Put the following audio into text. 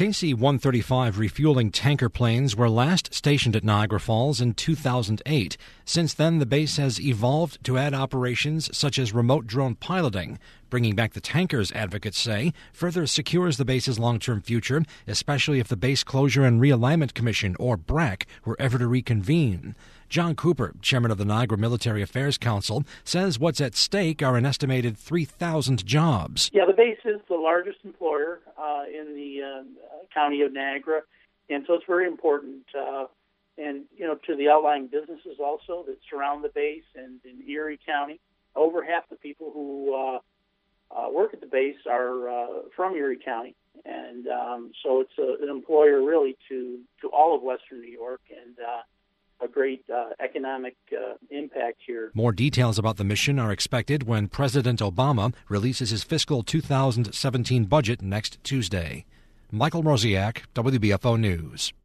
KC-135 refueling tanker planes were last stationed at Niagara Falls in 2008. Since then, the base has evolved to add operations such as remote drone piloting. Bringing back the tankers, advocates say, further secures the base's long-term future, especially if the Base Closure and Realignment Commission, or BRAC, were ever to reconvene. John Cooper, chairman of the Niagara Military Affairs Council, says what's at stake are an estimated 3,000 jobs. Yeah, the base is the largest employer in the county of Niagara, and so it's very important. And, to the outlying businesses also that surround the base and in Erie County. Over half the people who work at the base are from Erie County. And so it's an employer really to all of Western New York and a great economic impact here. More details about the mission are expected when President Obama releases his fiscal 2017 budget next Tuesday. Michael Mroziak, WBFO News.